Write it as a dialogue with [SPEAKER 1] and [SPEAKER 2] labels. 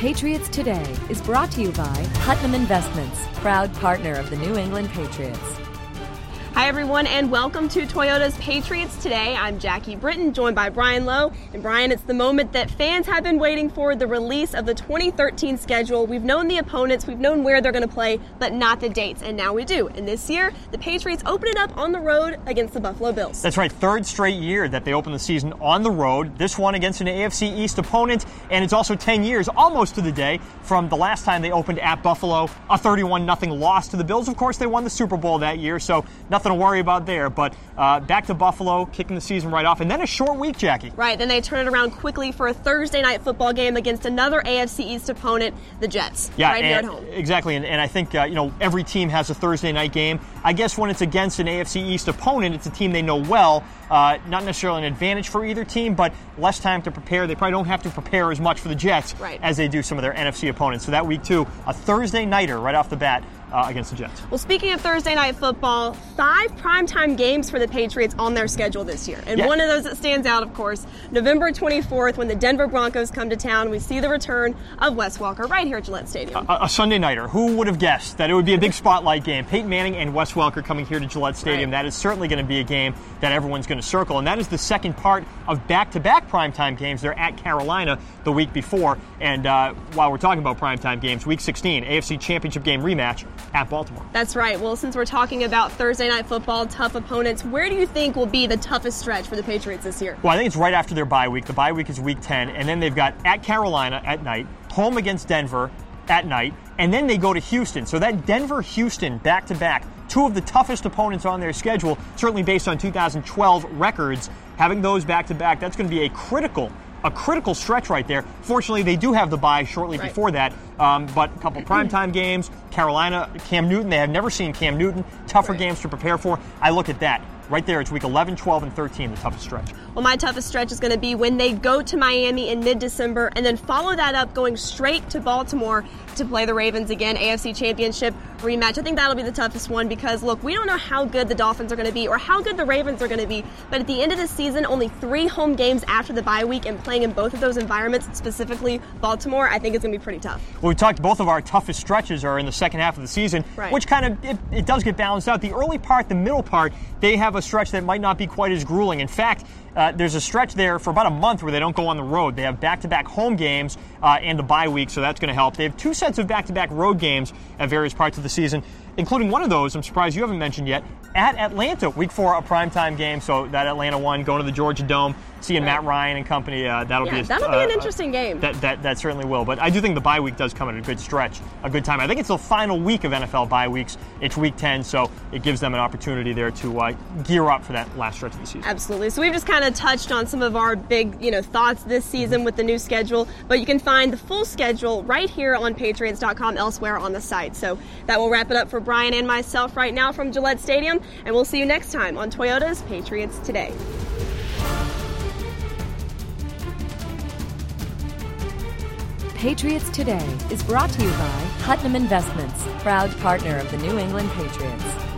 [SPEAKER 1] Patriots Today is brought to you by Putnam Investments, proud partner of the New England Patriots.
[SPEAKER 2] Hi everyone, and welcome to Toyota's Patriots Today. I'm Jackie Britton, joined by Brian Lowe. And Brian, it's the moment that fans have been waiting for, the release of the 2013 schedule. We've known the opponents, we've known where they're going to play, but not the dates, and now we do. And this year, the Patriots open it up on the road against the Buffalo Bills.
[SPEAKER 3] That's right, third straight year that they open the season on the road. This one against an AFC East opponent, and it's also 10 years, almost to the day, from the last time they opened at Buffalo, a 31-0 loss to the Bills. Of course, they won the Super Bowl that year, so nothing to worry about there. But back to Buffalo, kicking the season right off, and then a short week, Jackie.
[SPEAKER 2] Right, then they turn it around quickly for a Thursday night football game against another AFC East opponent, the Jets, right here at home.
[SPEAKER 3] Exactly, and I think every team has a Thursday night game. I guess when it's against an AFC East opponent, it's a team they know well. Not necessarily an advantage for either team, but less time to prepare. They probably don't have to prepare as much for the Jets as they do some of their NFC opponents. So that week, too, a Thursday nighter right off the bat against the Jets.
[SPEAKER 2] Well, speaking of Thursday night football, 5 primetime games for the Patriots on their schedule this year. And one of those that stands out, of course, November 24th, when the Denver Broncos come to town, we see the return of Wes Welker right here at Gillette Stadium.
[SPEAKER 3] A Sunday nighter. Who would have guessed that it would be a big spotlight game? Peyton Manning and Wes Welker coming here to Gillette Stadium. That is certainly going to be a game that everyone's going to circle. And that is the second part of back-to-back primetime games. They're at Carolina the week before. And while we're talking about primetime games, Week 16, AFC Championship game rematch at Baltimore.
[SPEAKER 2] That's right. Well, since we're talking about Thursday night football, tough opponents, where do you think will be the toughest stretch for the Patriots this year?
[SPEAKER 3] Well, I think it's right after their bye week. The bye week is Week 10, and then they've got at Carolina at night, home against Denver at night, and then they go to Houston. So that Denver-Houston back-to-back, two of the toughest opponents on their schedule, certainly based on 2012 records, having those back-to-back, that's going to be a critical stretch right there. Fortunately, they do have the bye shortly before that, but a couple primetime games. Carolina, Cam Newton, they have never seen Cam Newton. Tougher games to prepare for. I look at that. Right there, it's week 11, 12, and 13, the toughest stretch.
[SPEAKER 2] Well, my toughest stretch is going to be when they go to Miami in mid-December and then follow that up going straight to Baltimore to play the Ravens again, AFC Championship rematch. I think that'll be the toughest one because, look, we don't know how good the Dolphins are going to be or how good the Ravens are going to be, but at the end of the season, only 3 home games after the bye week and playing in both of those environments, specifically Baltimore, I think it's going to be pretty tough.
[SPEAKER 3] Well, we talked both of our toughest stretches are in the second half of the season, which kind of, it does get balanced out. The early part, the middle part, they have a stretch that might not be quite as grueling. In fact, there's a stretch there for about a month where they don't go on the road. They have back-to-back home games and the bye week, so that's going to help. They have 2 sets of back-to-back road games at various parts of the season, including one of those, I'm surprised you haven't mentioned yet, at Atlanta, week 4, a primetime game. So that Atlanta one, going to the Georgia Dome, seeing Matt Ryan and company, that'll be
[SPEAKER 2] an interesting game.
[SPEAKER 3] That certainly will. But I do think the bye week does come at a good stretch, a good time. I think it's the final week of NFL bye weeks. It's week 10, so it gives them an opportunity there to gear up for that last stretch of the season.
[SPEAKER 2] Absolutely. So we've just kind of touched on some of our big, thoughts this season with the new schedule, but you can find the full schedule right here on Patriots.com, elsewhere on the site. So that will wrap it up for Brian and myself right now from Gillette Stadium, and we'll see you next time on Toyota's Patriots Today.
[SPEAKER 1] Patriots Today is brought to you by Putnam Investments, proud partner of the New England Patriots.